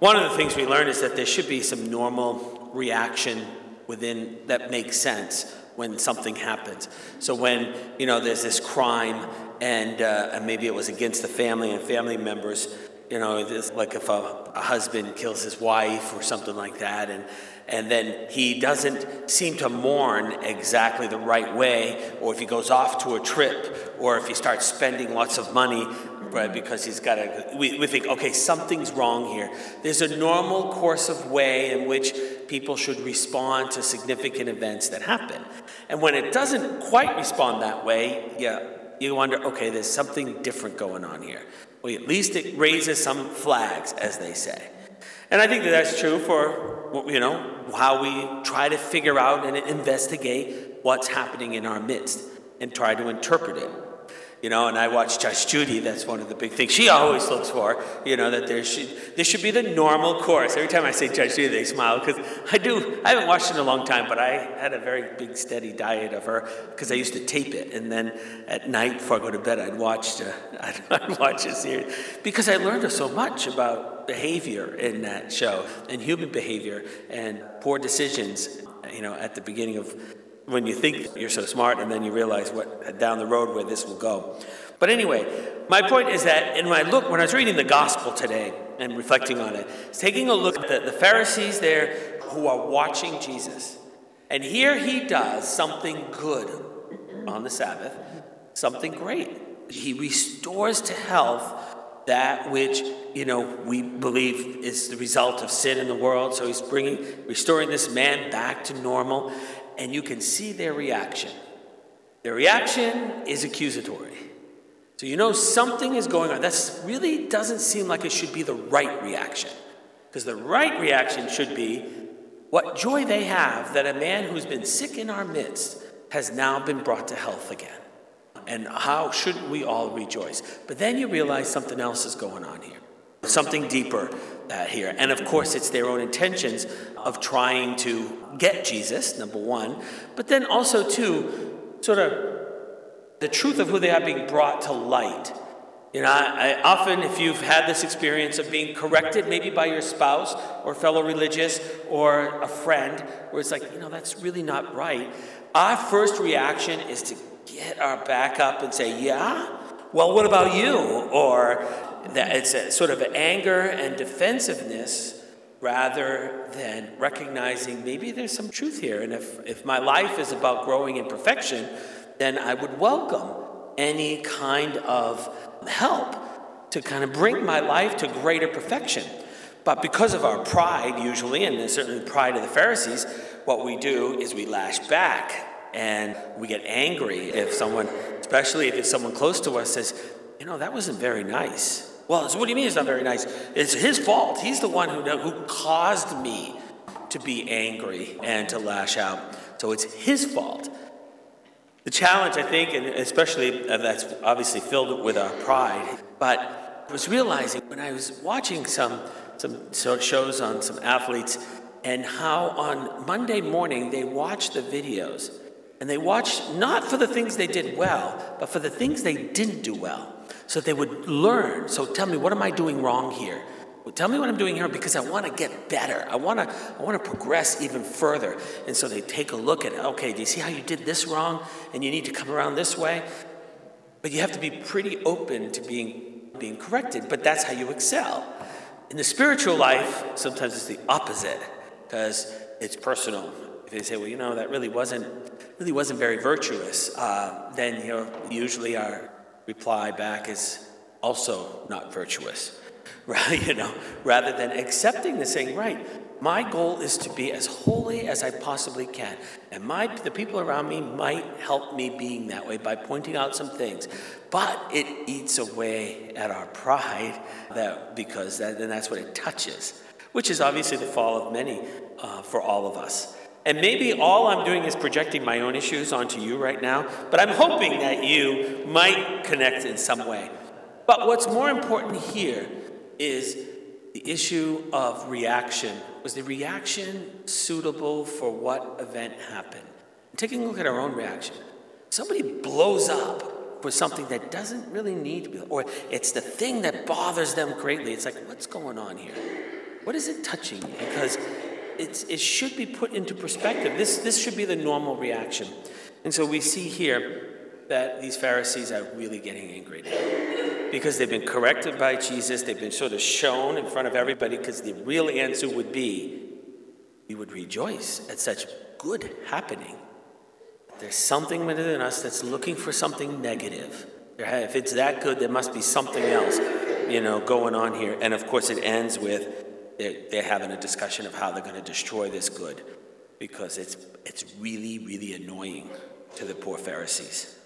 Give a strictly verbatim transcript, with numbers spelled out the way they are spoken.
One of the things we learn is that there should be some normal reaction within that makes sense when something happens. So when, you know, there's this crime and, uh, and maybe it was against the family and family members, you know, this, like if a, a husband kills his wife or something like that, and and then he doesn't seem to mourn exactly the right way, or if he goes off to a trip, or if he starts spending lots of money, right, because he's got a, we, we think, okay, something's wrong here. There's a normal course of way in which people should respond to significant events that happen. And when it doesn't quite respond that way, yeah, you wonder, okay, there's something different going on here. Well, at least it raises some flags, as they say. And I think that that's true for, you know, how we try to figure out and investigate what's happening in our midst and try to interpret it. You know, and I watch Judge Judy, that's one of the big things she always looks for, you know, that there should, there should be the normal course. Every time I say Judge Judy, they smile, because I do, I haven't watched it in a long time, but I had a very big, steady diet of her, because I used to tape it, and then at night, before I go to bed, I'd watch, uh, I'd, I'd watch a series, because I learned so much about behavior in that show, and human behavior, and poor decisions, you know, at the beginning of when you think you're so smart and then you realize what down the road where this will go. But anyway, my point is that in my look, when I was reading the gospel today and reflecting on it, it's taking a look at the, the Pharisees there who are watching Jesus. And here he does something good on the Sabbath, something great. He restores to health that which, you know, we believe is the result of sin in the world. So he's bringing, restoring this man back to normal. And you can see their reaction. Their reaction is accusatory. So you know something is going on. That really doesn't seem like it should be the right reaction. Because the right reaction should be what joy they have that a man who's been sick in our midst has now been brought to health again. And how shouldn't we all rejoice? But then you realize something else is going on here. Something deeper uh, here. And of course, it's their own intentions of trying to get Jesus, number one. But then also, too, sort of the truth of who they are being brought to light. You know, I, I often, if you've had this experience of being corrected, maybe by your spouse or fellow religious or a friend, where it's like, you know, that's really not right. Our first reaction is to get our back up and say, yeah? Well, what about you? Or that it's a sort of anger and defensiveness rather than recognizing maybe there's some truth here. And if, if my life is about growing in perfection, then I would welcome any kind of help to kind of bring my life to greater perfection. But because of our pride, usually, and certainly the pride of the Pharisees, what we do is we lash back and we get angry if someone, especially if it's someone close to us, says, you know, that wasn't very nice. Well, so what do you mean it's not very nice? It's his fault. He's the one who, who caused me to be angry and to lash out. So it's his fault. The challenge, I think, and especially uh, that's obviously filled with our pride, but I was realizing when I was watching some some shows on some athletes and how on Monday morning they watched the videos and they watched not for the things they did well, but for the things they didn't do well. So they would learn. So tell me, what am I doing wrong here? Well, tell me what I'm doing here because I want to get better. I want to I want to progress even further. And so they take a look at, okay, do you see how you did this wrong? And you need to come around this way. But you have to be pretty open to being being corrected. But that's how you excel. In the spiritual life, sometimes it's the opposite because it's personal. If they say, well, you know, that really wasn't really wasn't very virtuous, uh, then you know, usually our reply back is also not virtuous, right? You know, rather than accepting the saying, right, my goal is to be as holy as I possibly can, and my the people around me might help me being that way by pointing out some things, but it eats away at our pride that because that, and that's what it touches, which is obviously the fall of many uh, for all of us. And maybe all I'm doing is projecting my own issues onto you right now, but I'm hoping that you might connect in some way. But what's more important here is the issue of reaction. Was the reaction suitable for what event happened? And taking a look at our own reaction. Somebody blows up for something that doesn't really need to be, or it's the thing that bothers them greatly. It's like, what's going on here? What is it touching? Because it's, it should be put into perspective. This, this should be the normal reaction. And so we see here that these Pharisees are really getting angry now because they've been corrected by Jesus. They've been sort of shown in front of everybody, because the real answer would be, we would rejoice at such good happening. There's something within us that's looking for something negative. If it's that good, there must be something else, you know, going on here. And of course, it ends with they're, they're having a discussion of how they're going to destroy this good, because it's it's really, really annoying to the poor Pharisees.